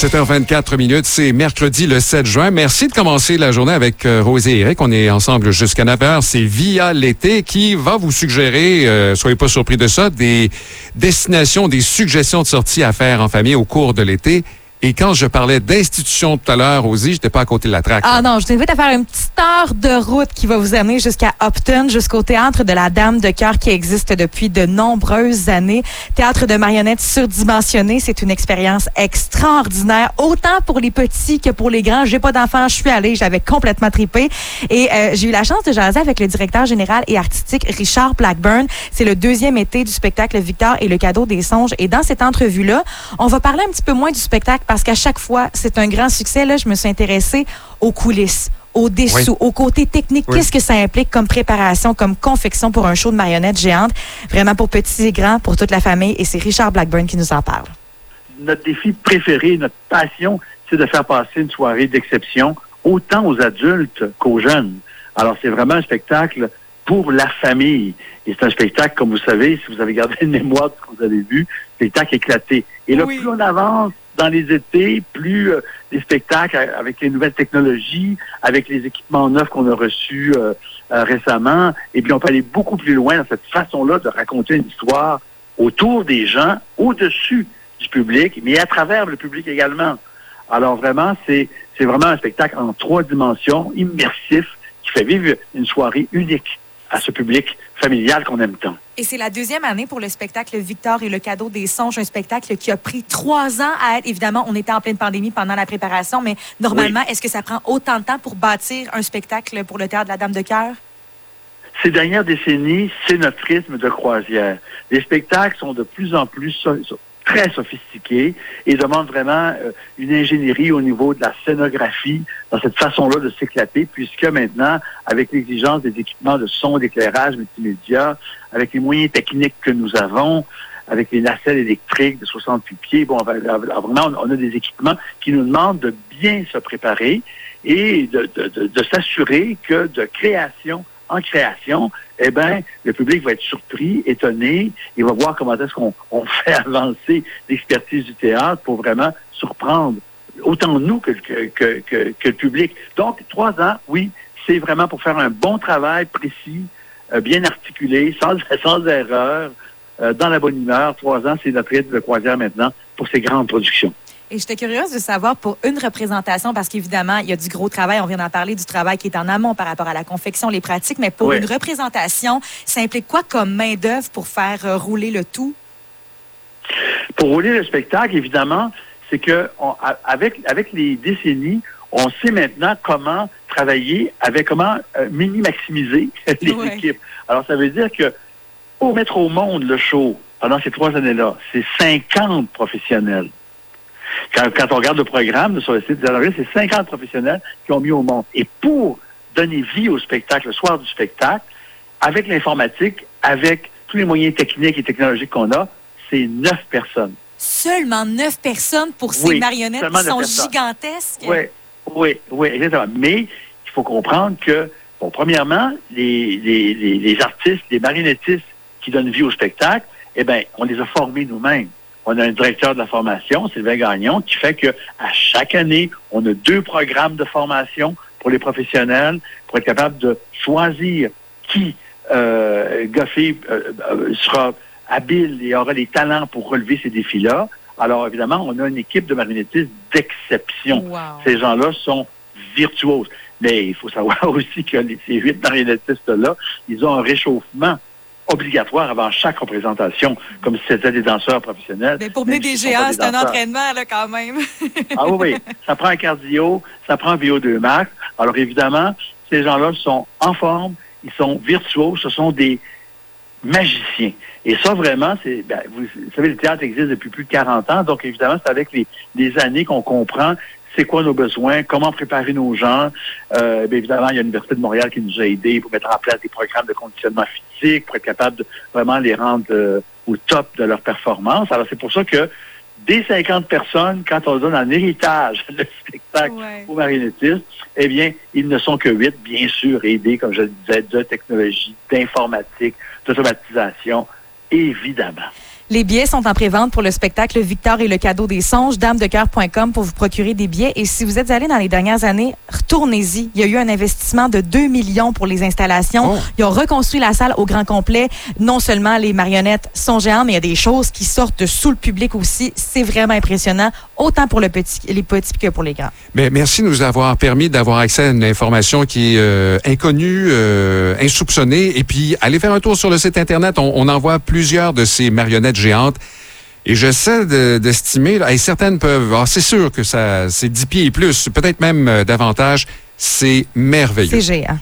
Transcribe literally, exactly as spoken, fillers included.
sept heures vingt-quatre minutes, c'est mercredi le sept juin. Merci de commencer la journée avec euh, Rosée et Eric. On est ensemble jusqu'à neuf heures. C'est Via l'été qui va vous suggérer, euh, soyez pas surpris de ça, des destinations, des suggestions de sorties à faire en famille au cours de l'été. Et quand je parlais d'institution tout à l'heure, Rosie, j'étais pas à côté de la traque. Ah non, je t'invite à faire une petite heure de route qui va vous amener jusqu'à Upton, jusqu'au théâtre de la Dame de Cœur qui existe depuis de nombreuses années. Théâtre de marionnettes surdimensionné, c'est une expérience extraordinaire, autant pour les petits que pour les grands. J'ai pas d'enfants, je suis allée, j'avais complètement trippé. Et euh, j'ai eu la chance de jaser avec le directeur général et artistique Richard Blackburn. C'est le deuxième été du spectacle Victor et le cadeau des songes. Et dans cette entrevue-là, on va parler un petit peu moins du spectacle parce qu'à chaque fois, c'est un grand succès. Là, je me suis intéressée aux coulisses, aux dessous, oui. au côté technique. Oui. Qu'est-ce que ça implique comme préparation, comme confection pour un show de marionnettes géantes? Vraiment pour petits et grands, pour toute la famille. Et c'est Richard Blackburn qui nous en parle. Notre défi préféré, notre passion, c'est de faire passer une soirée d'exception, autant aux adultes qu'aux jeunes. Alors, c'est vraiment un spectacle pour la famille. Et c'est un spectacle, comme vous savez, si vous avez gardé une mémoire de ce que vous avez vu, spectacle éclaté. Et là, oui. plus on avance dans les étés, plus euh, les spectacles avec les nouvelles technologies, avec les équipements neufs qu'on a reçus euh, euh, récemment, et puis on peut aller beaucoup plus loin dans cette façon-là de raconter une histoire autour des gens, au-dessus du public, mais à travers le public également. Alors vraiment, c'est c'est vraiment un spectacle en trois dimensions, immersif, qui fait vivre une soirée unique à ce public familial qu'on aime tant. Et c'est la deuxième année pour le spectacle Victor et le cadeau des songes, un spectacle qui a pris trois ans à être. Évidemment, on était en pleine pandémie pendant la préparation, mais normalement, oui. est-ce que ça prend autant de temps pour bâtir un spectacle pour le Théâtre de la Dame de Cœur? Ces dernières décennies, c'est notre rythme de croisière. Les spectacles sont de plus en plus so- so- très sophistiqués et demandent vraiment euh, une ingénierie au niveau de la scénographie dans cette façon-là de s'éclater, puisque maintenant, avec l'exigence des équipements de son, d'éclairage, multimédia, avec les moyens techniques que nous avons, avec les nacelles électriques de soixante-huit pieds, bon, vraiment, on a des équipements qui nous demandent de bien se préparer et de, de, de, de s'assurer que de création en création, eh bien, le public va être surpris, étonné, il va voir comment est-ce qu'on on fait avancer l'expertise du théâtre pour vraiment surprendre autant nous que, que, que, que, que le public. Donc, trois ans, oui, c'est vraiment pour faire un bon travail précis, euh, bien articulé, sans, sans erreur, euh, dans la bonne humeur. Trois ans, c'est notre rythme de croisière maintenant pour ces grandes productions. Et j'étais curieuse de savoir pour une représentation, parce qu'évidemment, il y a du gros travail, on vient d'en parler, du travail qui est en amont par rapport à la confection, les pratiques, mais pour oui. une représentation, ça implique quoi comme main-d'œuvre pour faire euh, rouler le tout? Pour rouler le spectacle, évidemment, c'est que on, avec, avec les décennies, on sait maintenant comment travailler avec comment euh, mini-maximiser les oui. équipes. Alors, ça veut dire que pour mettre au monde le show pendant ces trois années-là, c'est cinquante professionnels. Quand, quand on regarde le programme sur le site de l'A c'est cinquante professionnels qui ont mis au monde. Et pour donner vie au spectacle, le soir du spectacle, avec l'informatique, avec tous les moyens techniques et technologiques qu'on a, c'est neuf personnes. Seulement neuf personnes pour ces oui, marionnettes qui sont gigantesques? Oui, oui, oui, exactement. Mais il faut comprendre que, bon, premièrement, les, les, les, les artistes, les marionnettistes qui donnent vie au spectacle, eh bien, on les a formés nous-mêmes. On a un directeur de la formation, Sylvain Gagnon, qui fait que à chaque année, on a deux programmes de formation pour les professionnels pour être capable de choisir qui, euh, Goffé, euh, euh, sera habile et aura les talents pour relever ces défis-là. Alors, évidemment, on a une équipe de marionnettistes d'exception. Wow. Ces gens-là sont virtuoses. Mais il faut savoir aussi que les, ces huit marionnettistes-là, ils ont un réchauffement obligatoire avant chaque représentation, comme si c'était des danseurs professionnels. Mais pour mener des géants, c'est un entraînement, là, quand même. Ah oui, oui. Ça prend un cardio, ça prend un V O deux max. Alors, évidemment, ces gens-là sont en forme, ils sont virtuoses, ce sont des magiciens. Et ça, vraiment, c'est, ben, vous, vous savez, le théâtre existe depuis plus de quarante ans, donc évidemment, c'est avec les, les années qu'on comprend c'est quoi nos besoins, comment préparer nos gens. Euh, bien évidemment, il y a l'Université de Montréal qui nous a aidés pour mettre en place des programmes de conditionnement physique, pour être capable de vraiment les rendre euh, au top de leur performance. Alors, c'est pour ça que des cinquante personnes, quand on donne en héritage le spectacle ouais. aux marionnettistes, eh bien, ils ne sont que huit, bien sûr, aidés, comme je le disais, de technologie, d'informatique, d'automatisation, évidemment. Les billets sont en pré-vente pour le spectacle Victor et le cadeau des songes, dame de cœur point com pour vous procurer des billets. Et si vous êtes allé dans les dernières années, retournez-y. Il y a eu un investissement de deux millions pour les installations. Oh. Ils ont reconstruit la salle au grand complet. Non seulement les marionnettes sont géantes, mais il y a des choses qui sortent de sous le public aussi. C'est vraiment impressionnant, autant pour le petit, les petits que pour les grands. Mais merci de nous avoir permis d'avoir accès à une information qui est euh, inconnue, euh, insoupçonnée. Et puis, allez faire un tour sur le site Internet. On, on en voit plusieurs de ces marionnettes géantes. Et j'essaie de, d'estimer, là, et certaines peuvent, ah, c'est sûr que ça, c'est dix pieds et plus, peut-être même euh, davantage. C'est merveilleux. C'est géant.